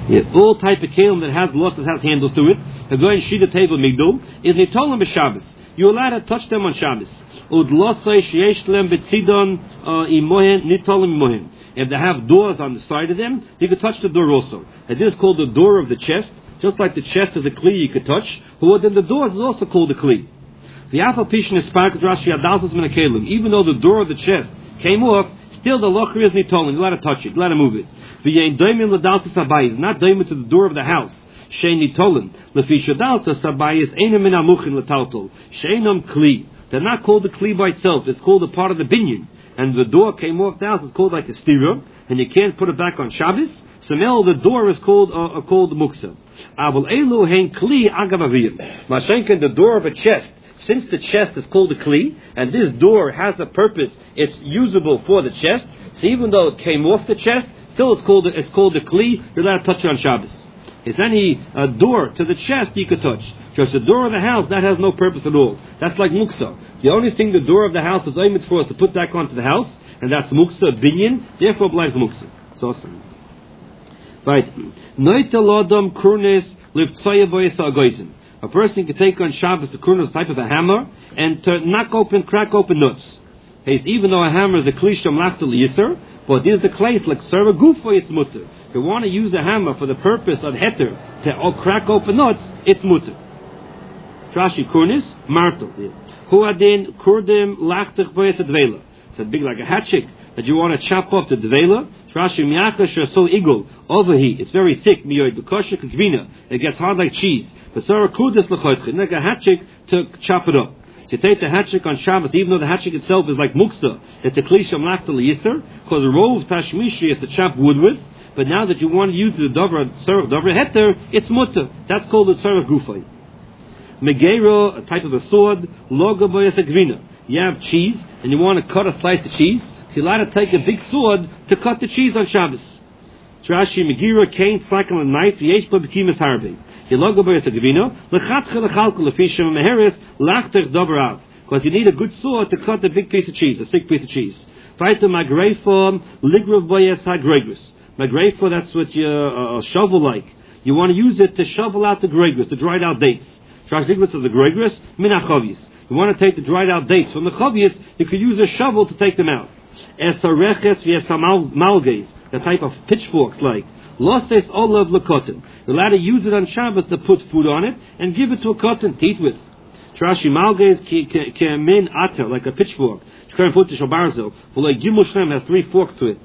All type of kelim that has losses has handles to it. The going shida table migdal is nitolim b'Shabbos. You're allowed to touch them on Shabbos. Ud losay sheyesh lem betzidon imohen nitolim imohen. If they have doors on the side of them, you can touch the door also. And this is called the door of the chest. Just like the chest is a kli you could touch, then the doors is also called a kli. The alpha pishin is sparked Rashi adalsus min kelim. Even though the door of the chest came off, still the locher is nitolim. You let it touch it, you let it move it. V'yein doimin l'dalsus abayis, not doimin to the door of the house. Shein nitolim. Lefi shadalsus abayis einam min amuchin l'taltol. Sheinam kli. They're not called a kli by itself. It's called a part of the binyan. And the door came off the house. It's called like a stira, and you can't put it back on Shabbos. So now the door is called muksa. Avol elu hein kli agavaviyim. Mashenkin, the door of a chest. Since the chest is called a kli, and this door has a purpose, it's usable for the chest. So even though it came off the chest, still it's called a kli. You're allowed to touch it on Shabbos. Is any door to the chest you could touch? Just the door of the house, that has no purpose at all. That's like muksa. The only thing the door of the house is aimed for is to put back onto the house, and that's muksa binyan. Therefore, belongs muksa. It's awesome. Right. A person can take on Shabbos a kurnas type of a hammer and to crack open nuts. Even though a hammer is a klisha mlachtel yisr, but this is the place like serve a gufo it's mutter. If you want to use a hammer for the purpose of heter to crack open nuts, it's mutter. Trashi kurnis martel. Who adin kurdim lachtich boyes advela. It's a big like a hatchet that you want to chop off the dvela. Trashi miyacha shasol igul overheat. It's very thick. Miyoid bekosher kagvina. It gets hard like cheese. But Sarah kudis lechoitchin like a hatchet to chop it up. So you take the hatchet on Shabbos, even though the hatchet itself is like muksa, it's a klisha mlachtel yisr, because the rov tashmishi is to chop wood with. But now that you want to use the dover sarach dover heter, it's mutter. That's called the sarach gufay. Megero, a type of a sword, loga boyas agvina. You have cheese, and you want to cut a slice of cheese, so you're allowed to take a big sword to cut the cheese on Shabbos. Trashi Megira Cain cycle a knife, yesh bekimas harbe. Because you need a good sword to cut a big piece of cheese, a thick piece of cheese. Magrefa, that's what your shovel like. You want to use it to shovel out the gregris, the dried out dates. Trashdiglis is the gregris, minachavis. You want to take the dried out dates from the chavias, you could use a shovel to take them out. Malges, the type of pitchforks like. Losses olav lekotin. You're allowed to use it on Shabbos to put food on it and give it to a cotton to eat with. Trashi malges kemin ater, like a pitchfork. You has 3 forks to it.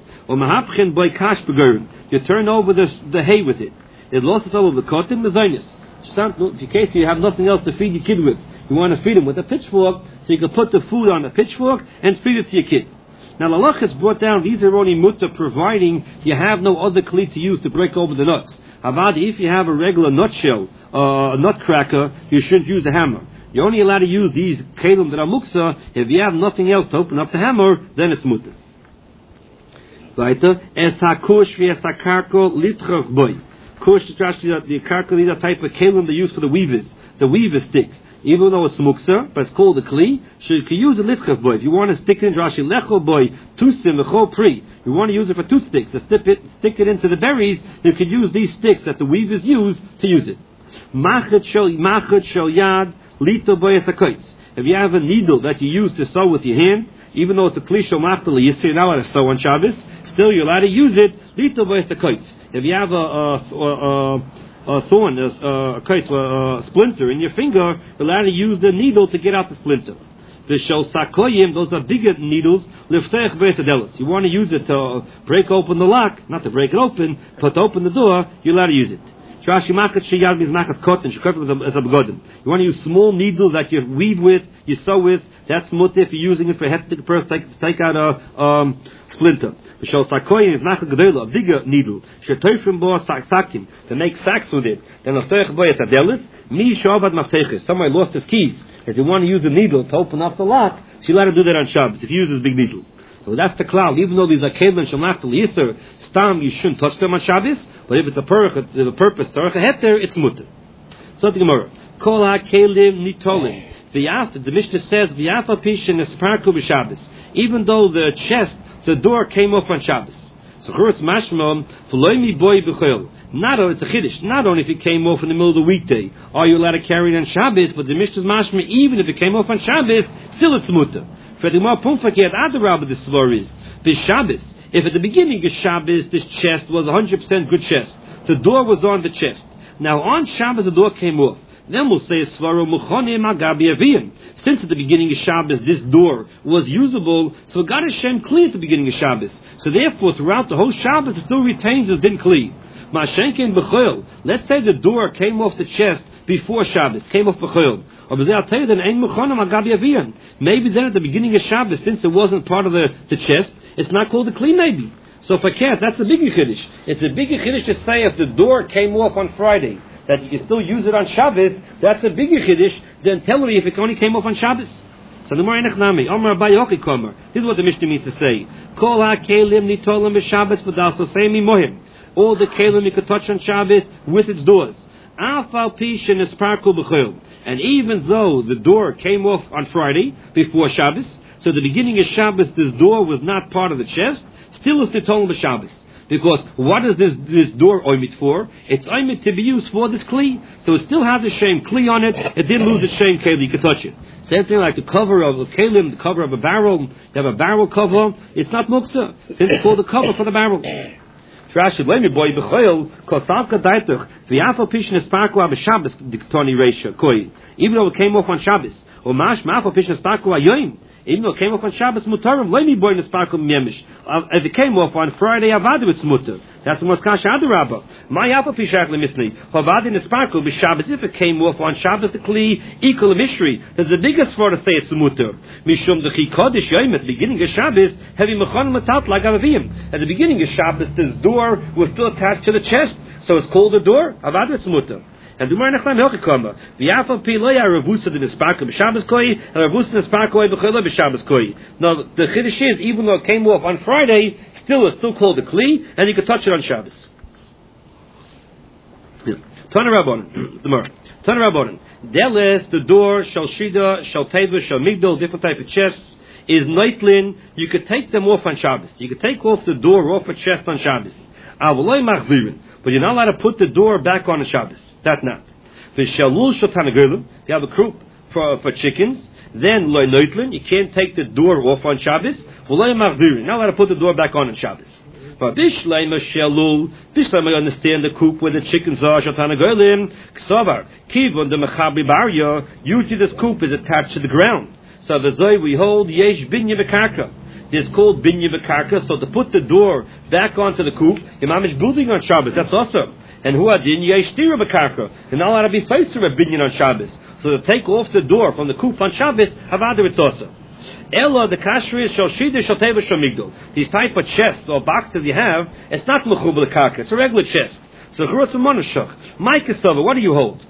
You turn over the hay with it. It losses olav lekotin mezainis. In case you have nothing else to feed your kid with, you want to feed him with a pitchfork, so you can put the food on the pitchfork and feed it to your kid. Now, Lalach has brought down these are only mutta providing you have no other kli to use to break over the nuts. Avad, if you have a regular nutshell, a nutcracker, you shouldn't use a hammer. You're only allowed to use these kelim that are muksa. If you have nothing else to open up the hammer, then it's mutta. Weiter, es hakush vi es hakarko litrach boy. Kush, the karko, these are type of kelim they use for the weaver stick. Even though it's muksa, but it's called a kli, so you can use a litchaf boy. If you want to stick it in Rashi lecho boy, tusim lecho pri, you want to use it for toothsticks, to stick it into the berries, you can use these sticks that the weavers use to use it. Machet shel yad, lito boy esakoitz. If you have a needle that you use to sew with your hand, even though it's a kli shomachtel, you're not allowed to sew on Shabbos, still you're allowed to use it, lito boy esakoitz. If you have a thorn, a splinter in your finger, you're allowed to use the needle to get out the splinter. The shel sakoyim, those are bigger needles. Liftech be'esadelis. You want to use it to break open the lock, not to break it open, but to open the door. You're allowed to use it. Trashi machat sheyad means machat cotton. Shekafel as a begodim. You want to use small needles that you weave with, you sew with. That's mutter if you're using it for a hectic person to take out a splinter. The shel sakoyim is machat gedola, a bigger needle. Shetoifrim bo sakim, to make sacks with it. Then liftech be'esadelis. Mi shavad mafteches. Somebody lost his keys. If you want to use a needle to open up the lock, so you let her do that on Shabbos. If you use this big needle. So that's the cloud. Even though these are kelim shamachtel yisr, stam, you shouldn't touch them on Shabbos. But if it's a purpose, tzarech heter, it's mutter. So the Gemara. Kol ha-kelim nitolim. The Mishnah says, v'yafa pishin esparku b'Shabbos. Even though the chest, the door came off on Shabbos. So Churas Mashma, V'loimi Boy B'chol. Not only it's a chiddush. Not only if it came off in the middle of the weekday, are you allowed to carry it on Shabbos? But the Mishnah's Mashma, even if it came off on Shabbos, still it's mutter. For the Gemara Pumfaket Adarabah, the svar is this Shabbos. If at the beginning of Shabbos this chest was 100% good chest, the door was on the chest. Now on Shabbos the door came off. Then we'll say Svaro Muchonim Agabi Aviyim. Since at the beginning of Shabbos this door was usable, so God Hashem clear at the beginning of Shabbos. So therefore, throughout the whole Shabbos, it still retains as din clear. Mashenkin B'chol. Let's say the door came off the chest before Shabbos, came off B'chol. Or I'll tell you that Ein Muchonim Agabi Aviyim. Maybe then at the beginning of Shabbos, since it wasn't part of the chest, it's not called a clean maybe. So for cat, that's a bigger chiddush. It's a bigger chiddush to say if the door came off on Friday, that you can still use it on Shabbos. That's a bigger chiddush than telling me if it only came off on Shabbos. So the Gemara Nechnami, Omar Bayochi Komer. This is what the Mishnah means to say. Kol ha-kelim nitolim b'Shabbos v'daso seimi mohim. All the kelim you could touch on Shabbos with its doors. Afal pishin esparku b'chol. And even though the door came off on Friday before Shabbos, so the beginning of Shabbos this door was not part of the chest, still it's nitolim b'Shabbos. Because what is this door oimit for? It's oimit to be used for this kli. So it still has a shame kli on it. It didn't lose its shame kli. You can touch it. Same thing like the cover of a kelim, the cover of a barrel. You have a barrel cover. It's not muksa. Since it's called the cover for the barrel. Rashi, blame your boy b'choil. Kosavka daitach. V'yafal pishin esparku ab'Shabbos diktoni reisha koi. Even though it came off on Shabbos. Or mash ma'afal pishin esparku ayoyim. Even though it came off on Shabbos, mutarim, let me boy in the sparkle yemish. If it came off on Friday, avadu it's mutar. That's the moskash adarabba. My apple pishach lemisni. Avadu in the sparkle be Shabbos. If it came off on Shabbos, the kli equal mishri. There's the biggest for to say it's mutar. Mishum the chikodesh yoyim at the beginning of Shabbos, heavy mechon matat like avavim. At the beginning of Shabbos, this door was still attached to the chest, so it's called the door. Avadu it's mutar. And the Gemara Nechnam Hilchikoma. V'yafal pi lo ya revusa in the sparkle b'Shabbos koi, and revusa in the sparkle b'chila b'Shabbos koi. Now the chiddush is, even though it came off on Friday, it's still called a kli, and you can touch it on Shabbos. Tana Rabbanon, the Gemara. Tana Rabbanon. Deles the door shall shida shall teva shall migdal, different type of chests is noitlin. You could take them off on Shabbos. You could take off the door off a chest on Shabbos. Avoloi machzirin, but you're not allowed to put the door back on the Shabbos. That not. The shalul shotanagulim. You have a coop for chickens. Then loy noitlin. You can't take the door off on Shabbos. V'loy machzirin. Not allowed to put the door back on Shabbos. But bishleim shalul. Bishleim I understand the coop where the chickens are shotanagulim. Ksavar kivon the mechabri barya. Usually this coop is attached to the ground. So the zoy we hold yesh binya bekarka. It's called binya bekarka. So to put the door back onto the coop, Imam is building on Shabbos. That's awesome. And who adin yeshtira bekarka. They're not allowed to be faced to a binyan on Shabbos. So to take off the door from the coop on Shabbos, havada it's also. Ella the kashri shall shida shall teva shall migdal. These type of chests or boxes you have, it's not mechubel bekarka. It's a regular chest. So churus u'monushach. Maikasava, what do you hold?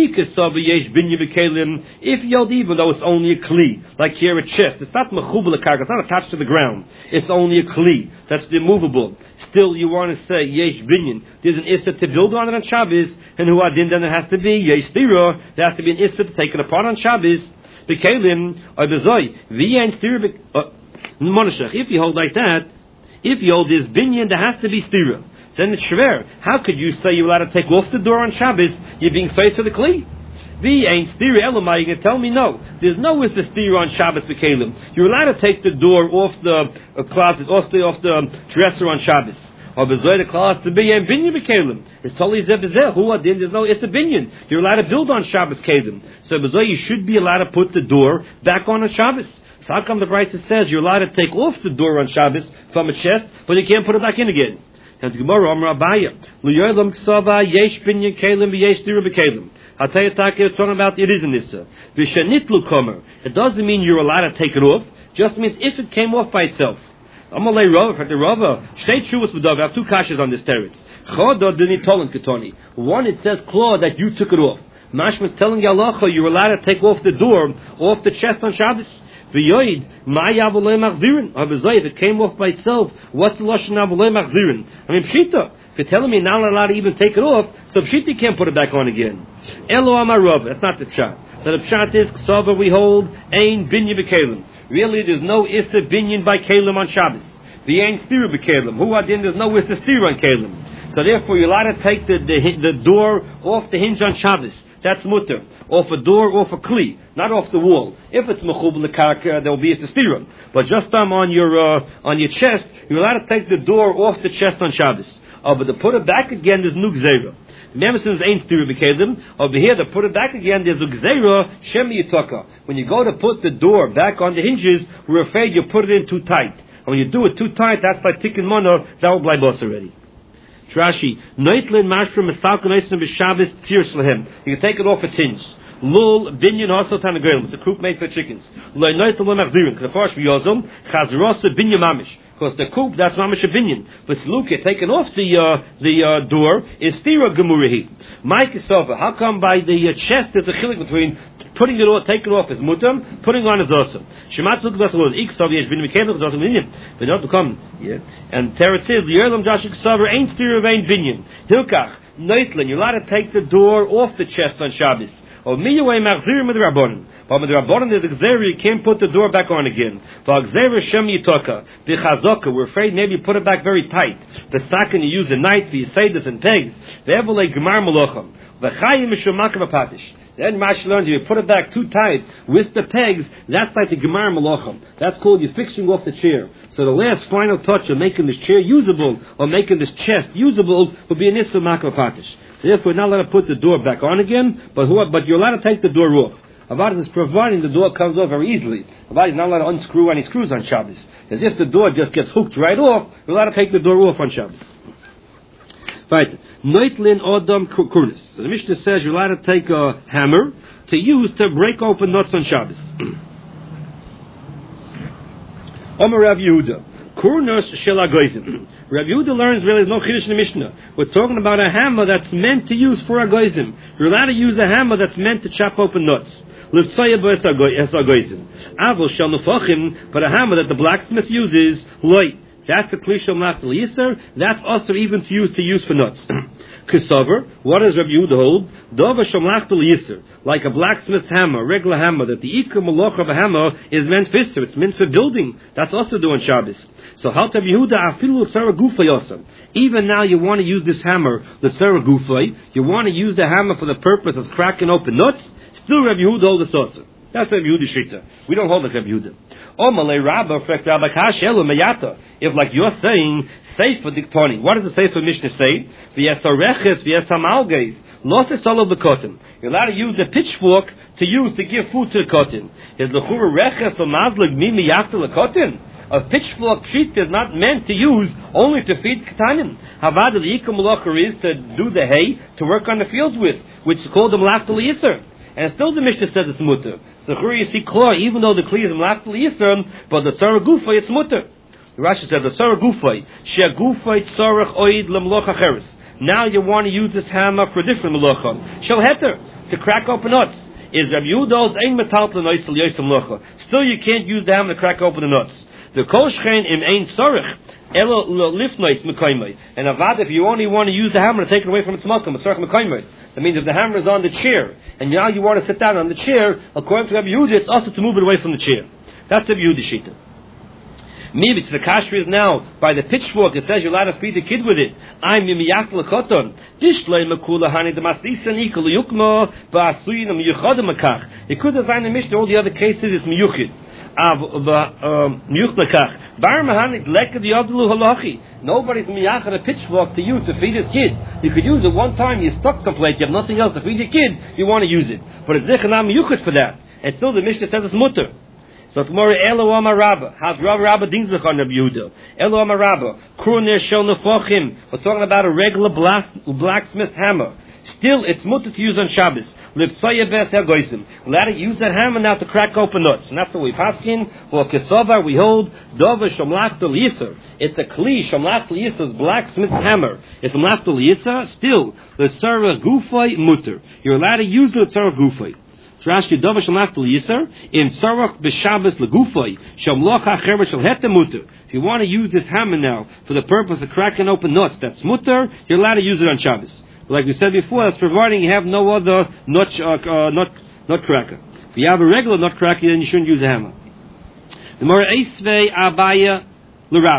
If yelled, even though it's only a kli, like here a chest, it's not mechubel karka, it's not attached to the ground. It's only a kli that's immovable. Still, you want to say yesh binyan. There's an issa to build on it on Shabbos, and who adin then it has to be yesh stira. There has to be an issa to take it apart on Shabbos. Bekalim or bezoi v'yen stira monashach. If you hold like that, if you hold this binyan, there has to be stira. Then it's shver. How could you say you're allowed to take off the door on Shabbos? You're being faced to the kli. V ain't stira elamai. You can tell me no. There's no is the stira on Shabbos bekalim. You're allowed to take the door off the closet, off the dresser on Shabbos. Or bezoy the closet to be and binyan bekalim. It's totally zebezeh. Who adin? There's no it's a binyan. You're allowed to build on Shabbos kalim. So bezoy you should be allowed to put the door back on Shabbos. So how come the Brisa says you're allowed to take off the door on Shabbos from a chest, but you can't put it back in again? And the Gemara, Amar Abaya, L'yoylam ksava yesh binyan kalim v'yesh stira bekalim. I'll tell you, it's talking about it is an issa. V'shanitlu komer. It doesn't mean you're allowed to take it off. Just means if it came off by itself. Amalei Rava, the Rava, shtei shuvas v'dav. I have two kashas on this teretz. Choda dini tolen ketoni. One, it says claw that you took it off. Mashma's telling Yalacha you're allowed to take off the door, off the chest on Shabbos. V'yoid, ma'ya v'lei machzirin. If it came off by itself, what's the lashon v'lei machzirin? I mean, pshita. If you're telling me not allowed to even take it off, so pshita can't put it back on again. Elo amarov. That's not the pshat. The pshat is ksava we hold ein binyan b'kelim. Really, there's no issa binyan by kelim on Shabbos. The ain't stira b'kelim. Who adin? There's no to steer on kelim. So therefore, you're allowed to take the door off the hinge on Shabbos. That's mutter. Off a door, off a kli, not off the wall. If it's mechubel l'karka, there will be a stira. But just on your chest, you're allowed to take the door off the chest on Shabbos. But to put it back again, there's no gzeira. Remember, since ain't stira b'kelim, over here to put it back again, there's a gzeira shemi yitaka. When you go to put the door back on the hinges, we're afraid you put it in too tight. And when you do it too tight, that's by tikkun mono, that will bly boss already. Rashi, noitlin mashrum misalka noitlin b'Shabbos tzir shlehem. You can take it off its hinge. Lul binyan also tanagrelim. It's a coop made for chickens. Lo noitlin lo machzirin. K'lefarsh v'yozom chazrosa binyan mamish. Because the coop, that's mamish a binyan. But sluka taken off the door is stira gemurahi. Mike Isova. How come by the chest there's a chilik between putting it off, taking it off is mutam, putting on is awesome. Shematzuk v'asavod iksov yesh bin mekevach is awesome binyan. But not to come, yeah. And Teretiv l'yerlam jashik saver ain't stira vein binyan. Hilkach noitlin. You're allowed to take the door off the chest on Shabbos. Or miyaway machzirim with the rabbanon. But with the rabbanon there's a gzeira, you can't put the door back on again. But gzeira shem yitaka v'chazaka. We're afraid maybe you put it back very tight. The sakin you use a knife, the yisedas and pegs. Ve'evolei gemar melocham. V'chayim mishumakav apatish. Then Rashi learns if you put it back too tight with the pegs, that's like the gemar malachim. That's called you fixing off the chair. So the last final touch of making this chair usable or making this chest usable would be an issa makav apatish. So therefore, we're not allowed to put the door back on again, but you're allowed to take the door off. Avad is providing the door comes off very easily. Avad is not allowed to unscrew any screws on Shabbos. As if the door just gets hooked right off, you're allowed to take the door off on Shabbos. Right. Noitlin odom kurnis. So the Mishnah says you're allowed to take a hammer to use to break open nuts on Shabbos. Omer Rav Yehuda. Kurnos shel agoizim. Rav Yehuda learns really there's no chiddush in the Mishnah. We're talking about a hammer that's meant to use for agoizim. You're allowed to use a hammer that's meant to chop open nuts. Livtzaya b'es agoizim. Avol shel nefachim, but a hammer that the blacksmith uses, loy. That's a kli shomlach to yiser. That's also even to use for nuts. Kisover, what does Rabbi Yehuda hold? Dova shomlach to yiser, like a blacksmith's hammer, a regular hammer. That the ikar malach of a hammer is meant for yiser. It's meant for building. That's also doing Shabbos. So how Rabbi Yehuda afilu sarah gufay also. Even now you want to use this hammer, the sarah gufay. You want to use the hammer for the purpose of cracking open nuts. Still Rabbi Yehuda holds this also. That's Rabbi Yehuda shita. We don't hold like Rabbi Yehuda. If, like you're saying, Sefer Diktoni, what does the Sefer Mishnah say? You're allowed to use the pitchfork to give food to the cotton. A pitchfork sheet is not meant to use only to feed katanim. Havada the ikam malacha is to do the hay, to work on the fields with, which is called the malach yiser. And still the Mishnah says it's mutter. So here you see klar, even though the kli is malach yiser, but the sarah gufay it's mutter. The Rashi says the sarah gufay shea gufay tzarech oid lemlocha cheres. Now you want to use this hammer for a different melacha. Shel heter, to crack open nuts. Is Rabbi Yehuda's ein metal l'noisel yosem melacha. Still you can't use the hammer to crack open the nuts. The kol shchein im ein tzarech elo lifnois mekaymai. And avad, if you only want to use the hammer to take it away from its malkum, it's tzarech mekaymai. That means if the hammer is on the chair, and now you want to sit down on the chair, according to Rabbi Yehuda, it's also to move it away from the chair. That's Rabbi Yehuda shita. Maybe the kashrah is now by the pitchfork. It says you're allowed to feed the kid with it. I'm mimiyach lechoton. Dishlei mekula hani demastisa nikol yukmo ba'asuyin miyuchad makach. It could have been the Mishnah. All the other cases is miyuchid. Nobody's miyachad a pitchfork to use to feed his kid. You could use it one time, you're stuck someplace, you have nothing else to feed your kid, you want to use it. But it's zechanam miyuchad for that. And still the Mishnah says it's mutter. So tomorrow, Elo Amar Rabba. How's Rabba Dingzach on Rabbi Yehuda? Elo Amar Rabba. Kurner Shel Nefachim. We're talking about a regular blacksmith hammer. Still, it's mutter to use on Shabbos. Liptzaya Bes HaGoysim. We're allowed to use that hammer now to crack open nuts. And that's what we've asking. For Kesova, we hold Dova Shomlach Del Yisr. It's a Kli, Shomlach Del Yisr's blacksmith's hammer. It's Shomlach Del Yisr. Still, the Tzara Gufay mutter. You're allowed to use the Tzara Gufay. Rashi Dova Shomlach Del Yisr in Tzarach B'Shabbos Legufay Shomloch HaChever Shel Hete mutter. If you want to use this hammer now for the purpose of cracking open nuts, that's mutter. You're allowed to use it on Shabbos. Like we said before, that's providing you have no other nut cracker. If you have a regular nut cracker, then you shouldn't use a hammer. The Mora Eisvei Abaya L'Rabba.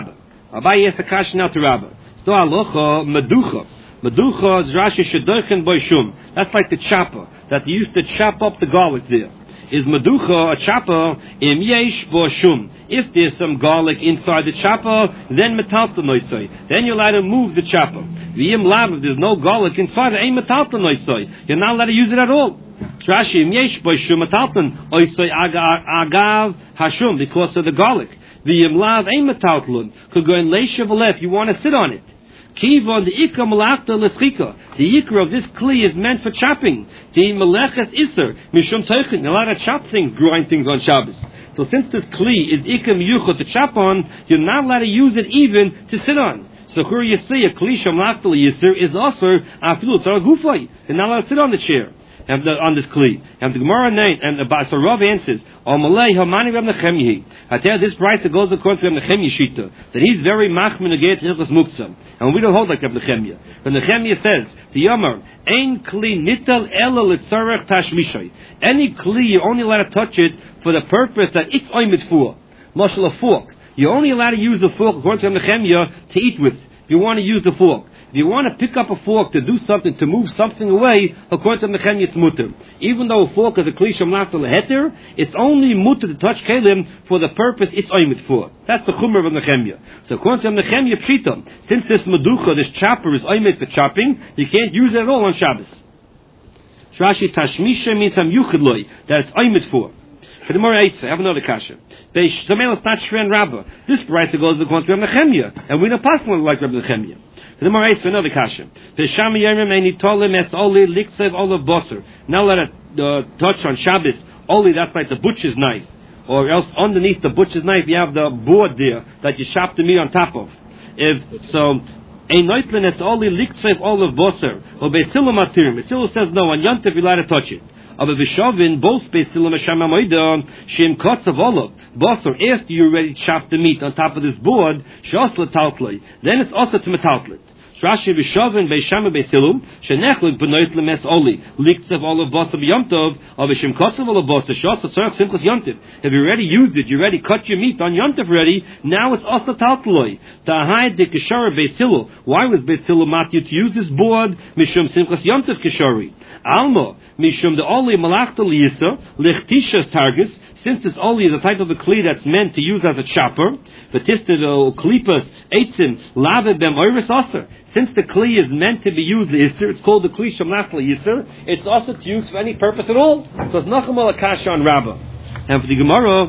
Abaye asks a question now to Rabba. Sto halacha meducha. Meducha is Rashi shedochen by shum. That's like the chopper that they used to chop up the garlic there. Is meducha a chopper im yesh bo shum? If there's some garlic inside the chopper, then metalta noisoi. Then you're allowed to move the chopper. V'yim lav, if there's no garlic inside, it ain't metalta noisoi. You're not allowed to use it at all. Rashi im yesh bo shum metalta oisoi agav hashum, because of the garlic. V'yim lav ain't metalta. Could go in leishav left. You want to sit on it. Kivon the ikra malachta leschika. The ikra of this kli is meant for chopping. The meleches iser mishum teichen. A lot of chop things, grind things on Shabbos. So since this kli is ikra miyucha to chop on, you're not allowed to use it even to sit on. So here you see a kli shamlachta leiser is also afilu tzara gufay. You're not allowed to sit on the chair. On this kli, and the Gemara name, and so Rav answers, "Omalei Hamani Rav Nechemia." I tell you, this price that goes according to Rav Nechemia Shita, that he's very machmin against Hilchos Muktzah, and we don't hold like Rav Nechemia. Rav Nechemia says, "The Yomar ein kli nital ela litzarech tashmishay." Any kli you only allowed to touch it for the purpose that it's oimid for. Mashal a fork, you're only allowed to use the fork according to Rav Nechemia to eat with. If you want to use the fork. If you want to pick up a fork to do something, to move something away, according to Nechemia, it's mutter. Even though a fork is a kli shamlachta leheter, it's only mutter to touch kelim for the purpose it's oimid for. That's the chumrah of Nechemia. So according to Nechemia pshita, since this meducha, this chopper is oimid for chopping, you can't use it at all on Shabbos. Rashi tashmisha means some yuchid loy, that it's oimid for. For the more I have another kasha. They shtamel is not shven rabba. This price goes according to Nechemia, and we don't pass one like Rabbi Nechemia. The more for another kasha. The shami yomim ain't tolim es oli liksev olav boser. Now let it touch on Shabbos. Only that's like the butcher's knife, or else underneath the butcher's knife you have the board there that you chop the meat on top of. If so, a noitlin es oli liksev olav boser. Or Beisilu matirim. Beisilu says no. On Yontif you allowed to touch it. Aber v'shovin both Beisilu mesham amoida shem kotzav olav boser. After you already chopped the meat on top of this board, shos letaltlei. Then it's also to metaltlet. Rashi v'shovin beishama Beisilu shenechlik benoit lemes oli liktzev olav boser b'yomtov or v'shem kotzav olav boser shos letzarech simchas yontiv. If you already used it, you already cut your meat on yontiv already. Now it's also taltloi. Tahai de kishara Beisilu. Why was Beisilu matyu to use this board? Mishum simchas yontiv kishari. Alma mishum the oli malachta liyisa lichtishas targis. Since this oli is a type of a kli that's meant to use as a chopper, v'tistido klipas eitzim lave bem oiris aser. Since the kli is meant to be used the iser, it's called the kli shamlachta yiser. It's also to use for any purpose at all. So it's nachmal akasha on Rabbah. And for the Gemara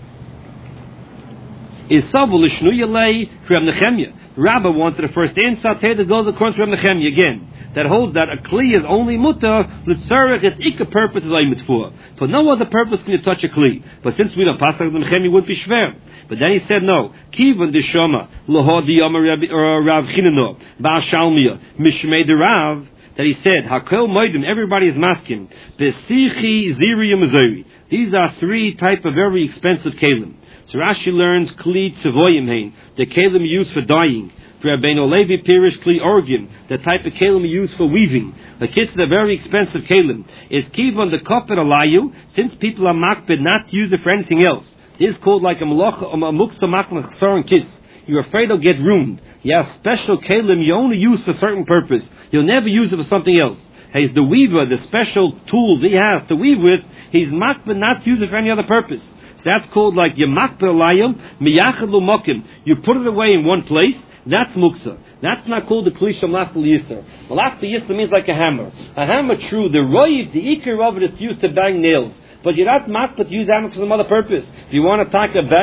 is savu l'shnu yalei Rav Nechemia. Rabbah wanted the first answer. That goes according to Rav Nechemia again. That holds that a kli is only mutter, l'tzarech its ikka purpose is oimid for. For no other purpose can you touch a kli. But since we don't pass like the Nechemia would be shver. But then he said no. Kivan deshama lohod diyama Rav Chinano Baal Shalmiya Mishmei de Rav. That he said Hakel Moedim. Everybody is masking. Besichi Ziri Mazori. These are three type of very expensive kelim. So Rashi learns kli tzevoyim hein, the kelim used for dyeing. For Rabbeinu Levi Pirish Kli Orgim, the type of kelim used for weaving. The kids are very expensive kelim. Is kivon the kopet alayu, since people are makbid not to use it for anything else. This is called like a muksa makmach soren kiss. You're afraid it'll get ruined. You have special kelim you only use for a certain purpose. You'll never use it for something else. He's the weaver, the special tools he has to weave with, he's makbid not to use it for any other purpose. So that's called like yemakbid alayim miyachad lumokim. You put it away in one place. That's muksa. That's not called the kli shamlachta yisr. Malachta yisr means like a hammer. A hammer, true. The roiv, the ikar of it is used to bang nails. But you're not makbid to use hammer for some other purpose. If you want to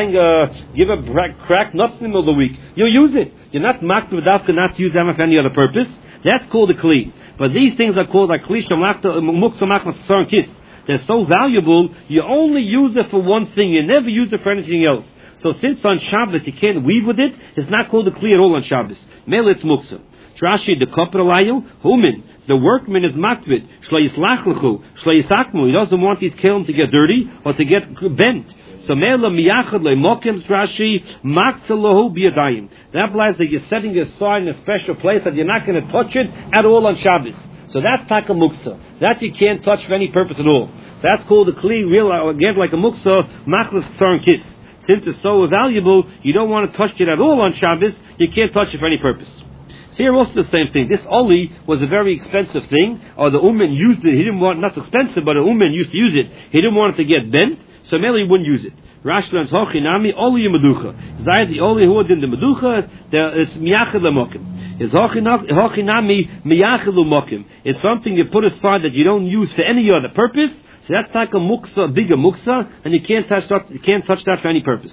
give a crack nuts in the middle of the week, you'll use it. You're not makbid dafka not to use hammer for any other purpose. That's called a kli. But these things are called like kli shamlachta muksa makmas saran kis. They're so valuable, you only use it for one thing. You never use it for anything else. So since on Shabbos you can't weave with it, it's not called a kli at all on Shabbos. Mele it's muksa. Rashi the kopper alayu humin. The workman is makbid. Shlo yislach lechu. Shlo yisakmu. He doesn't want these kelim to get dirty or to get bent. So mele miyachad leimokim Rashi maksa lohu biyadayim. That implies that you're setting aside in a special place that you're not going to touch it at all on Shabbos. So that's taka muksa. That you can't touch for any purpose at all. That's called a kli real again like a muksa machlas saran kis. since it's so valuable, you don't want to touch it at all on Shabbos, you can't touch it for any purpose. So here also the same thing. This oli was a very expensive thing, or the Uman used it, he didn't want, not expensive, but the Uman used to use it, he didn't want it to get bent, so Meli wouldn't use it. Rashi learns hochinami oli meducha. Zayed the oli who did the meducha, it's miyachid lemokim. It's hochinami miyachid lemokim. It's something you put aside that you don't use for any other purpose. So that's like a muksa, a bigger muksa, and you can't touch that for any purpose.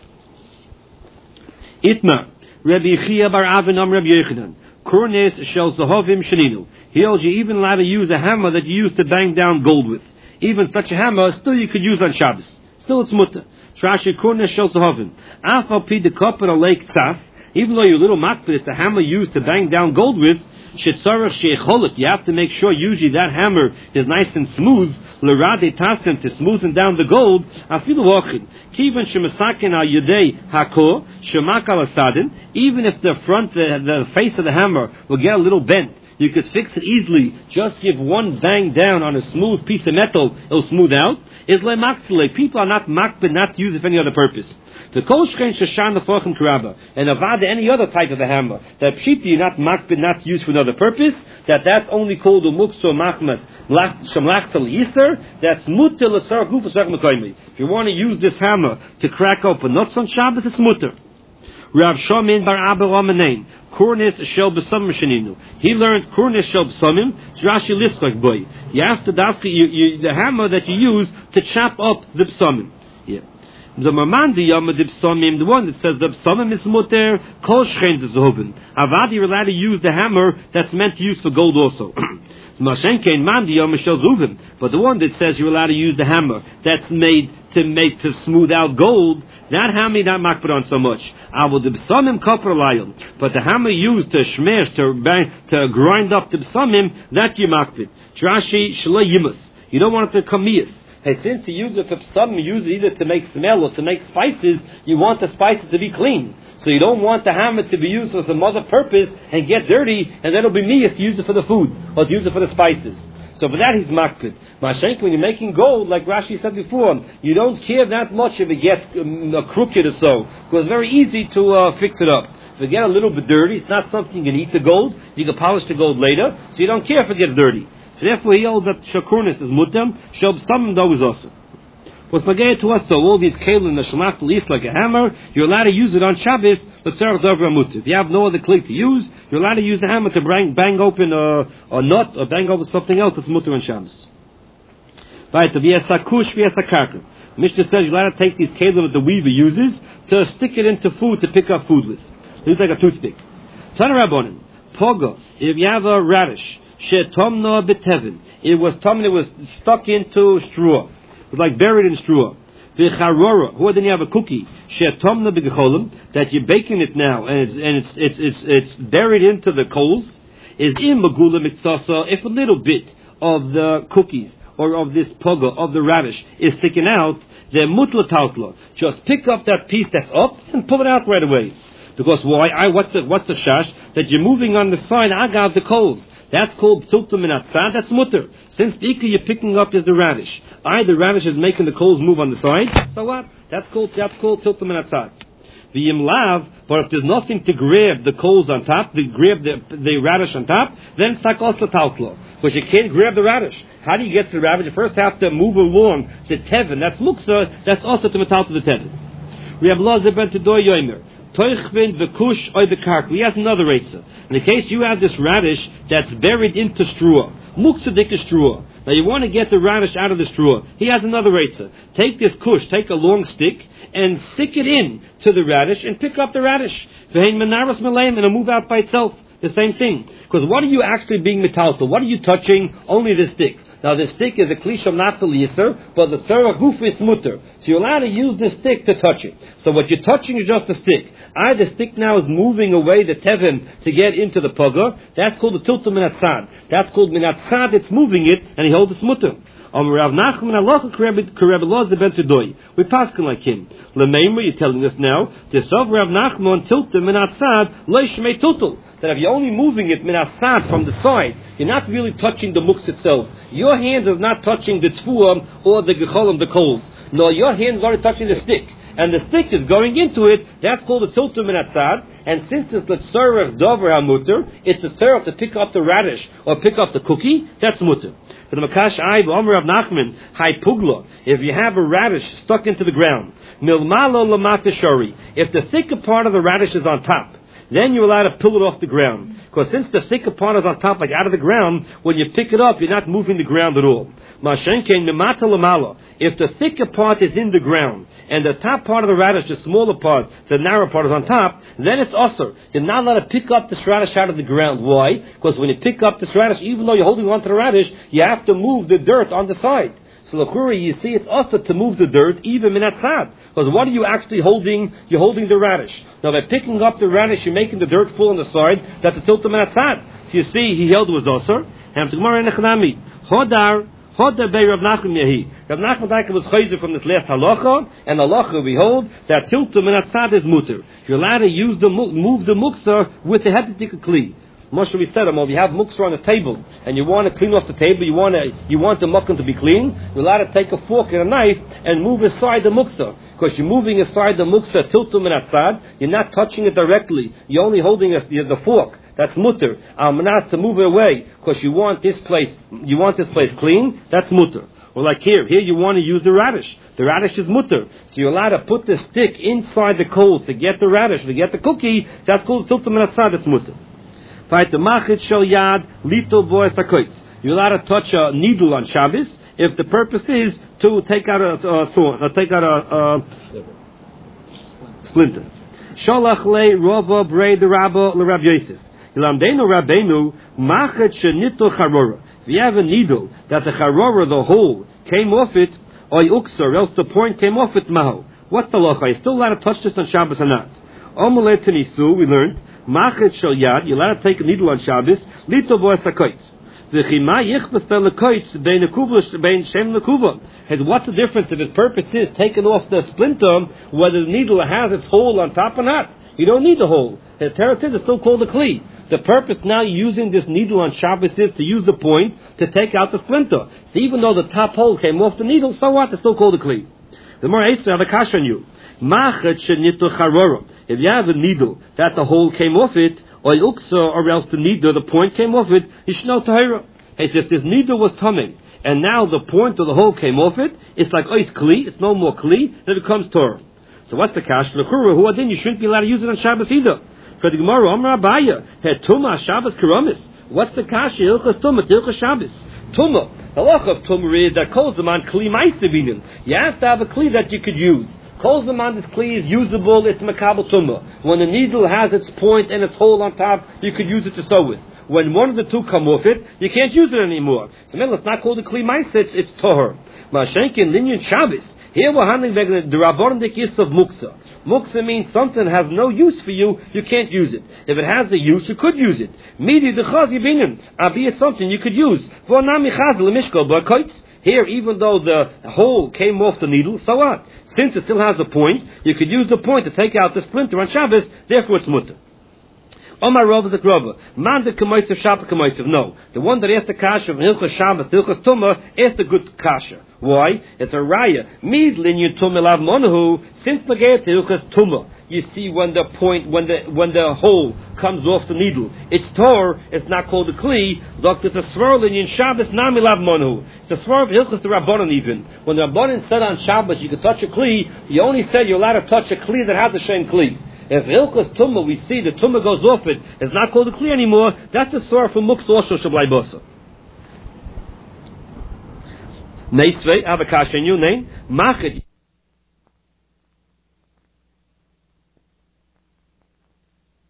Itma, Rabbi Yechia bar Avin Rabbi Yochanan, Kurnes shel zahavim sheninu. He holds you even allowed to use a hammer that you use to bang down gold with. Even such a hammer, still you could use on Shabbos. Still it's mutter. Trashi Kurnes shel zahavim. Afal pi de kapar lake tzaf. Even though your little makbid, it's a hammer used to bang down gold with. Shetzarach shecholit. You have to make sure usually that hammer is nice and smooth. L'rade tasim, to smoothen down the gold. Afilu wachin. Kivan shemasakin al yudei hako shemak al asadin. Even if the front, the face of the hammer will get a little bent, you could fix it easily. Just give one bang down on a smooth piece of metal, it'll smooth out. Is lemaksile. People are not makbid not to use it for any other purpose. The kol shchein sheshan lefochem karaba, and avada any other type of a hammer that pshita you're not makbid not to use for another purpose, that's only called a mukso machmas shamlachtal yiser. That's mutter l'sar gufas mekoymi. If you want to use this hammer to crack open nuts on Shabbos, it's mutter. Rav Shomin bar Abba Ramanein, Kurnis shel b'samim sheninu. He learned Kurnis shel b'samim, Rashi lispach boy. You have to the hammer that you use to chop up the b'samim. Yeah. The Mamandi Yama the Psalmim, the one that says the Psalmim is muter, kol shchein zehoben. Avad, you're allowed to use the hammer that's meant to use for gold also. Mashenkein Mandi Yama shel zuvim. But the one that says you're allowed to use the hammer that's made to smooth out gold, that hammer not makbid on so much. Avod the Psalmim kopar layel. But the hammer used to shmesh, to grind up the Psalmim, that you makbid. Trashi shalay yimus. You don't want it to come miyas. Hey, since you use it for some, you use it either to make smell or to make spices, you want the spices to be clean. So you don't want the hammer to be used for some other purpose and get dirty, and then it'll be meas to use it for the food, or to use it for the spices. So for that he's makbid. Mashenk, when you're making gold, like Rashi said before, you don't care that much if it gets crooked or so, because it's very easy to fix it up. If it gets a little bit dirty, it's not something you can eat the gold, you can polish the gold later, so you don't care if it gets dirty. So therefore he holds that shakurnis is mutam, shel some though is also. What's magaye to us though, all these kalim, the shalach least like a hammer, you're allowed to use it on Shabbos, l'tzarech dover mutar. If you have no other clay to use, you're allowed to use a hammer to bang open a nut, or bang open something else that's mutar on Shabbos. Right, to be a sakush, be a sakarka. Mishnah says you're allowed to take these kalim that the weaver uses to stick it into food, to pick up food with. It's like a toothpick. Tana Rabbanan, poga, if you have a radish, shetomna betevin. It was stuck into straw. It was like buried in straw. V'charora. Who didn't have a cookie? Shetomna begecholim. That you're baking it now, and it's buried into the coals. Is in magula mitzasa. If a little bit of the cookies or of this poga of the radish is sticking out, then mutla tautla. Just pick up that piece that's up and pull it out right away. Because why? What's the shash? That you're moving on the side agav the coals. That's called tiltum min atzad. That's mutter. Since the ikka you're picking up is the radish. The radish is making the coals move on the side. So what? That's called tiltum min atzad. V'yim lav. But if there's nothing to grab the coals on top, to grab the radish on top, then it's like also tautlo. Because you can't grab the radish. How do you get to the radish? You first have to move along to tevin. That's muksa. That's also to metal to the tevin. We have laws about to do yomer. He has another reitzah. In the case you have this radish that's buried into straw, muksadik straw. Now you want to get the radish out of the straw. He has another reitzah. Take this kush, take a long stick, and stick it in to the radish and pick up the radish. And it'll move out by itself. The same thing. Because what are you actually being metaltal? What are you touching? Only the stick. Now the stick is a klisham naftal yiser, but the tzarech guf is mutter. So you're allowed to use the stick to touch it. So what you're touching is just the stick. The stick now is moving away the tevim to get into the poga. That's called the tiltum min atzad. That's called min atzad. It's moving it, and he holds the mutter. Rav Nachman halacha kareb loz ben tedoy. We paskin like him. Lemeimer, you're telling us now. Tisov Rav Nachman tiltum min atzad leishmei tutul. That if you're only moving it min atzad from the side, you're not really touching the muks itself. Your hand is not touching the tfuam or the gecholim, the coals. No, your hand is already touching the stick. and the stick is going into it, that's called a tiltum min atzad. And since it's the tzarech dover hamuter, it's a tzarech to pick up the radish or pick up the cookie, that's muter. For the Makash Ayb, Omer of Nachman, Hai Pugla, if you have a radish stuck into the ground, Milmalo Lamata Shari, if the thicker part of the radish is on top, then you're allowed to pull it off the ground. Because since the thicker part is on top, like out of the ground, when you pick it up, you're not moving the ground at all. Mashenkein Mimata Lamala, if the thicker part is in the ground, and the top part of the radish, the smaller part, the narrow part is on top, then it's usher. You're not allowed to pick up this radish out of the ground. Why? Because when you pick up this radish, even though you're holding onto the radish, you have to move the dirt on the side. So l'chura, you see, it's usher to move the dirt, even min atzad. Because what are you actually holding? You're holding the radish. Now, by picking up the radish, you're making the dirt fall on the side. That's a tiltum min atzad. So you see, he held it was usher. And Gemara Nechanami, Hodar bei Rav Nachman Yehi. Rav Nachman Daika was chayzer from this last halacha, and halacha we hold that tiltum min atzad is muter. You're allowed to use move the muksa with the hetetik kli. Moshe, we said, if you have muksa on the table and you want to clean off the table, you want the mukkan to be clean, you're allowed to take a fork and a knife and move aside the muksa. Because you're moving aside the muksa tiltum min atzad, you're not touching it directly. You're only holding the fork. That's mutter. Al-manas to move it away because you want this place clean. That's mutter. Or like here you want to use the radish. The radish is mutter. So you're allowed to put the stick inside the coals to get the radish, to get the cookie. That's called tiltum min atzad. That's mutter. You're allowed to touch a needle on Shabbos if the purpose is to take out a splinter. Sholach le Rava brei the Rabba le Rav Yosef. Ilamdeinu Rabbeinu machet shenito charora. If you have a needle that the charora, the hole, came off it, or uksa, else the point came off it, maho. What's the locha? Are you still allowed to touch this on Shabbos or not? Omelet tenisu, we learned. Machet shel yad, you're allowed to take a needle on Shabbos, lito boas hakoitz. V'chima yichbas telekoitz bein shem lekuva. What's the difference if his purpose is taking off the splinter, whether the needle has its hole on top or not? You don't need the hole. The teretid is still called a kli. The purpose now using this needle on Shabbos is to use the point to take out the splinter. So even though the top hole came off the needle, so what? It's still called a kli. The more Eitzah have a kash on you. Machet shenito charora. If you have a needle that the hole came off it, or uksa, or else the needle, the point came off it, you should know tahira. If this needle was tummy, and now the point or the hole came off it, it's like ois kli, it's no more kli, then it becomes Torah. So what's the kash? L'chura, who adin, you shouldn't be allowed to use it on Shabbos either. For the Gemara, Amar Abaya, had Tumah Shabbos Karamis. What's the kash? Ilchas Tumah, Ilchas Shabbos. Tumah. The halacha of Tumah is that kol zaman kli ma'isevinin. You have to have a kli that you could use. Kol zaman, this kli is usable, it's makabel Tumah. When the needle has its point and its hole on top, you could use it to sew with. When one of the two come off it, you can't use it anymore. So it's not called a kli ma'iseh, it's toher. Ma'ashenkin linyan Shabbos. Here we're handling the rabbonik is of muksa. Muksa means something has no use for you, you can't use it. If it has a use, you could use it. Midi the chazi binin, albeit something you could use. Here, even though the hole came off the needle, so what? Since it still has a point, you could use the point to take out the splinter on Shabbos, therefore it's mutter. Omar Rav is a Rava. Man the Kamoisav Shabbat Kamoisav. No. The one that asked the kasha of Hilchas Shabbos, Hilchas Tumah, asked the good kasha. Why? It's a raya. Midlin you Tumah Lav Monahu, since the gate to Hilchas Tumah. You see when the point, when the hole comes off the needle, it's tor, it's not called a kli. Look, it's a swirling in Shabbos Nami Lav Monahu. It's a swirl of Hilchas the Rabbanon even. When the Rabbanon said on Shabbos you could touch a kli, you only said you're allowed to touch a kli that has the same kli. If Hilchas Tumah, we see the Tumah goes off it, it's not called a kli anymore, that's a sore from Muksa Osho Shablai Bosa. Neisvei, Avakash, and you name, Machet.